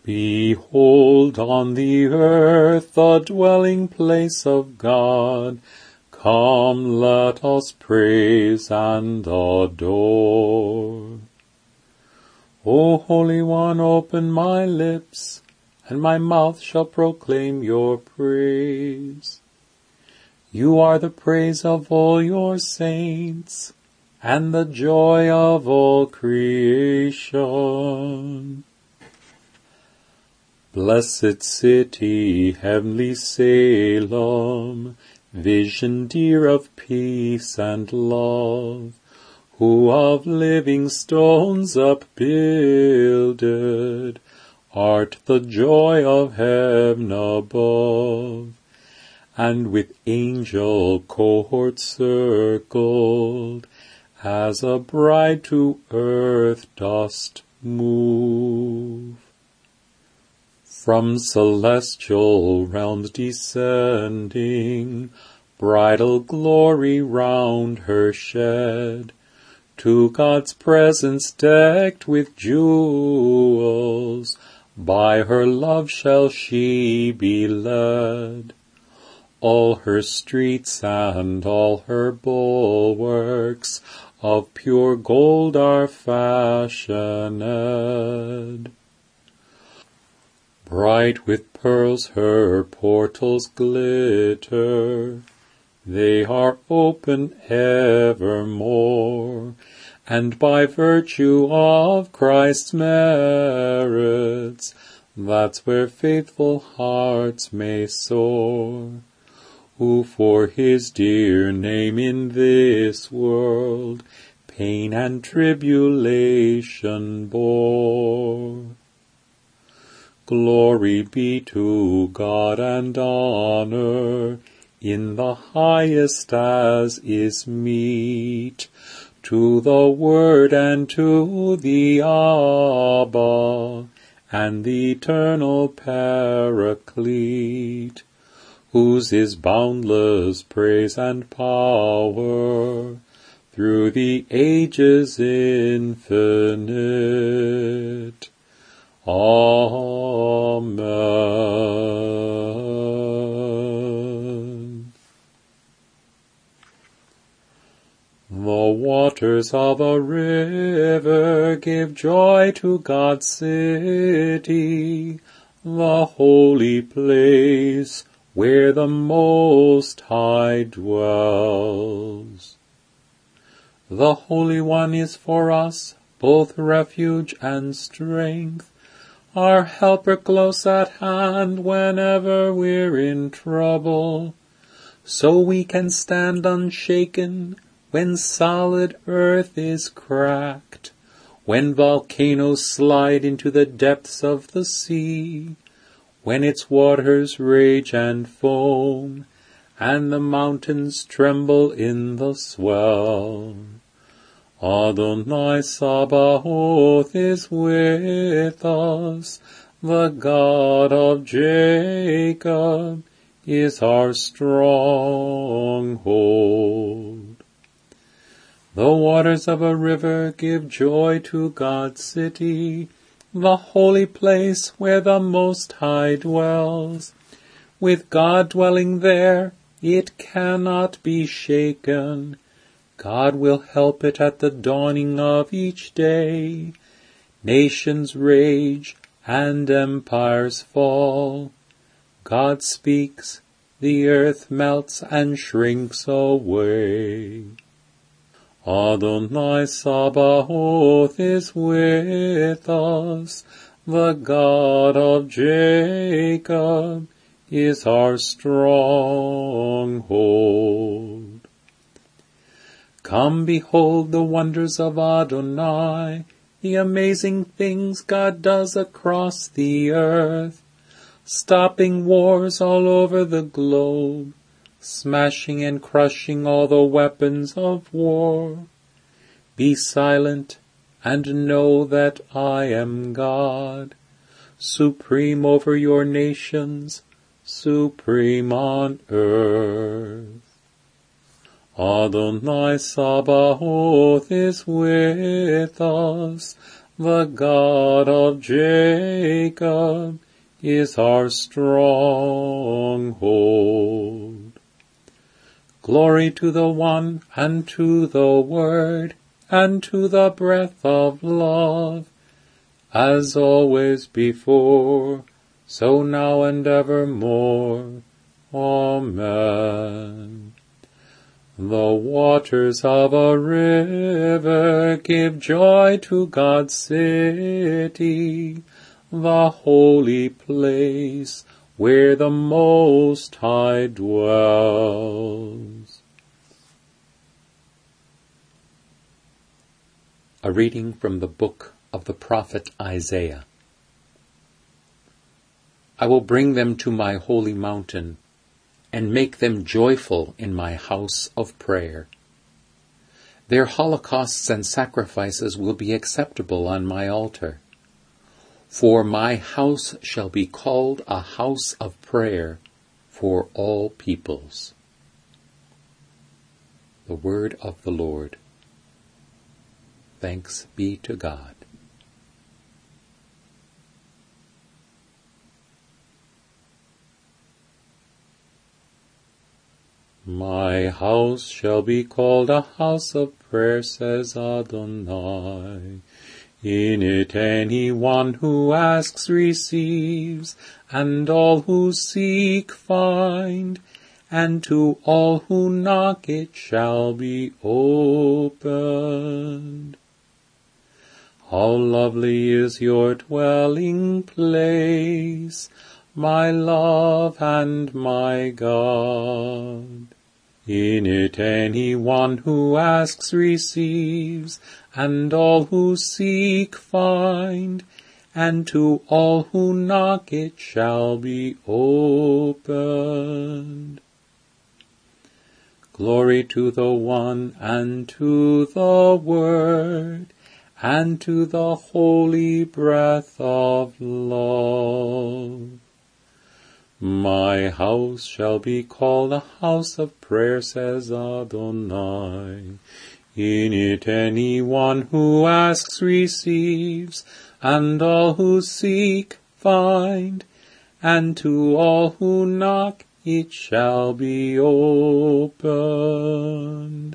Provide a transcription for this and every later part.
Behold on the earth the dwelling place of God. Come, let us praise and adore. O Holy One, open my lips, and my mouth shall proclaim your praise. You are the praise of all your saints, and the joy of all creation. Blessed city, heavenly Salem, vision dear of peace and love, who of living stones upbuilded, art the joy of heaven above, and with angel cohorts circled, as a bride to earth dost move. From celestial realms descending, bridal glory round her shed, to God's presence decked with jewels, by her love shall she be led. All her streets and all her bulwarks of pure gold are fashioned. Bright with pearls her portals glitter, they are open evermore, and by virtue of Christ's merits, that's where faithful hearts may soar, who for his dear name in this world pain and tribulation bore. Glory be to God and honor in the highest as is meet, to the Word and to the Abba, and the eternal Paraclete, whose is boundless praise and power, through the ages infinite. Amen. The waters of a river give joy to God's city, the holy place where the Most High dwells. The Holy One is for us both refuge and strength, our helper close at hand whenever we're in trouble, so we can stand unshaken when solid earth is cracked, when volcanoes slide into the depths of the sea, when its waters rage and foam, and the mountains tremble in the swell. Adonai Sabaoth is with us, the God of Jacob is our stronghold. The waters of a river give joy to God's city, the holy place where the Most High dwells. With God dwelling there, it cannot be shaken. God will help it at the dawning of each day. Nations rage and empires fall. God speaks, the earth melts and shrinks away. Adonai Sabaoth is with us, the God of Jacob is our stronghold. Come, behold the wonders of Adonai, the amazing things God does across the earth, stopping wars all over the globe, smashing and crushing all the weapons of war. Be silent and know that I am God, supreme over your nations, supreme on earth. Adonai Sabaoth is with us, The God of Jacob is our stronghold. Glory to the One, and to the Word, and to the breath of love, as always before, so now and evermore. Amen. The waters of a river give joy to God's city, the holy place where the Most High dwells. A reading from the book of the prophet Isaiah. I will bring them to my holy mountain, and make them joyful in my house of prayer. Their holocausts and sacrifices will be acceptable on my altar. For my house shall be called a house of prayer for all peoples. The word of the Lord. Thanks be to God. My house shall be called a house of prayer, says Adonai. In it anyone who asks receives, and all who seek find, and to all who knock it shall be opened. How lovely is your dwelling place, my love and my God. In it anyone who asks receives, and all who seek find, and to all who knock it shall be opened. Glory to the One, and to the Word, and to the holy breath of love. My house shall be called a house of prayer, says Adonai. In it anyone who asks receives, and all who seek find, and to all who knock it shall be opened.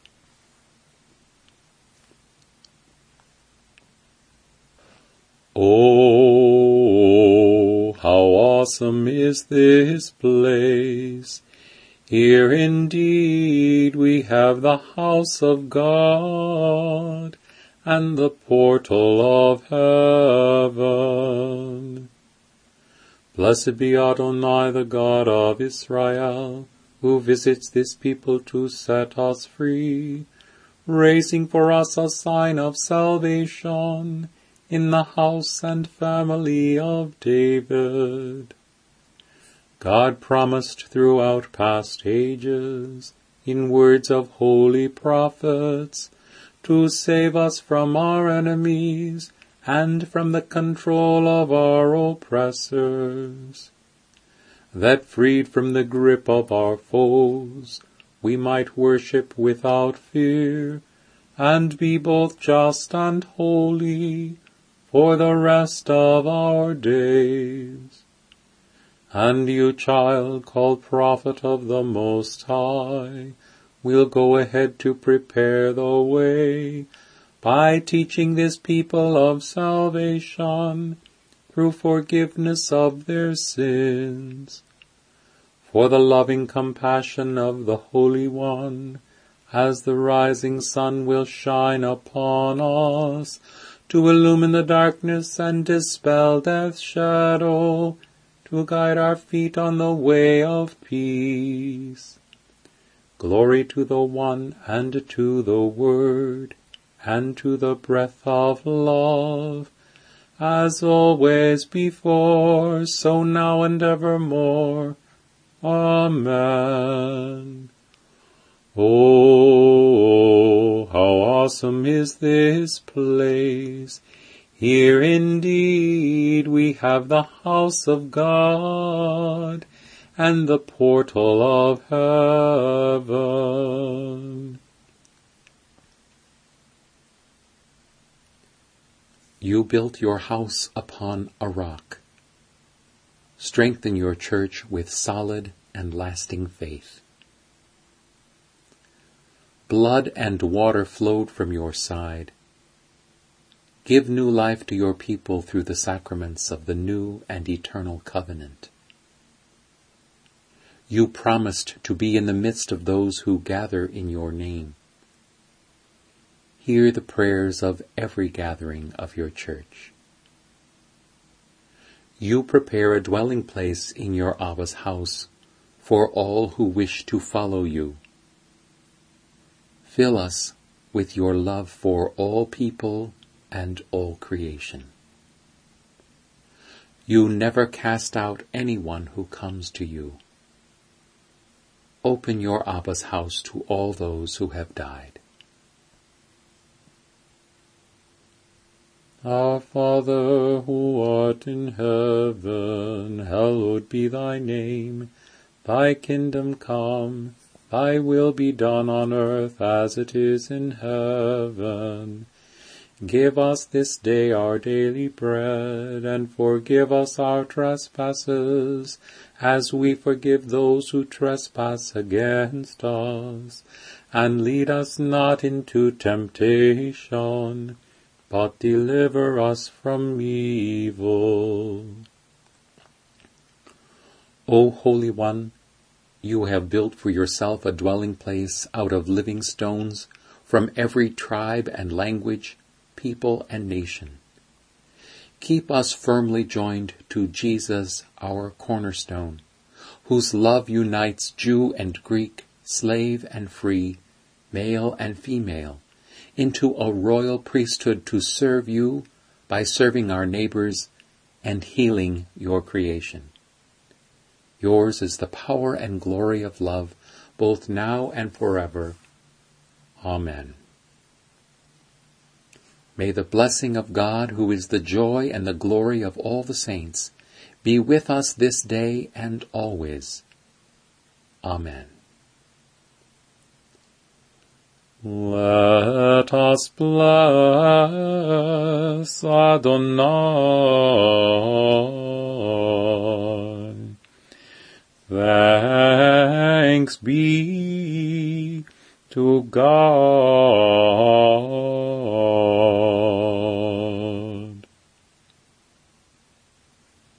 Oh, how awesome is this place! Here indeed we have the house of God, and the portal of heaven. Blessed be Adonai, the God of Israel, who visits this people to set us free, raising for us a sign of salvation in the house and family of David. God promised throughout past ages, in words of holy prophets, to save us from our enemies and from the control of our oppressors, that freed from the grip of our foes, we might worship without fear, and be both just and holy for the rest of our days. And you, child, called prophet of the Most High, will go ahead to prepare the way by teaching this people of salvation through forgiveness of their sins. For the loving compassion of the Holy One, as the rising sun will shine upon us, to illumine the darkness and dispel death's shadow, to guide our feet on the way of peace. Glory to the One, and to the Word, and to the breath of love, as always before, so now and evermore. Amen. Oh, how awesome is this place! Here indeed we have the house of God, and the portal of heaven. You built your house upon a rock. Strengthen your church with solid and lasting faith. Blood and water flowed from your side. Give new life to your people through the sacraments of the new and eternal covenant. You promised to be in the midst of those who gather in your name. Hear the prayers of every gathering of your church. You prepare a dwelling place in your Abba's house for all who wish to follow you. Fill us with your love for all people and all creation. You never cast out anyone who comes to you. Open your Abba's house to all those who have died. Our Father, who art in heaven, hallowed be thy name. Thy kingdom come, thy will be done on earth as it is in heaven. Give us this day our daily bread, and forgive us our trespasses, as we forgive those who trespass against us. And lead us not into temptation, but deliver us from evil. O Holy One, you have built for yourself a dwelling place out of living stones from every tribe and language, people and nation. Keep us firmly joined to Jesus, our cornerstone, whose love unites Jew and Greek, slave and free, male and female, into a royal priesthood to serve you by serving our neighbors and healing your creation. Yours is the power and glory of love, both now and forever. Amen. May the blessing of God, who is the joy and the glory of all the saints, be with us this day and always. Amen. Let us bless Adonai. Thanks be to God.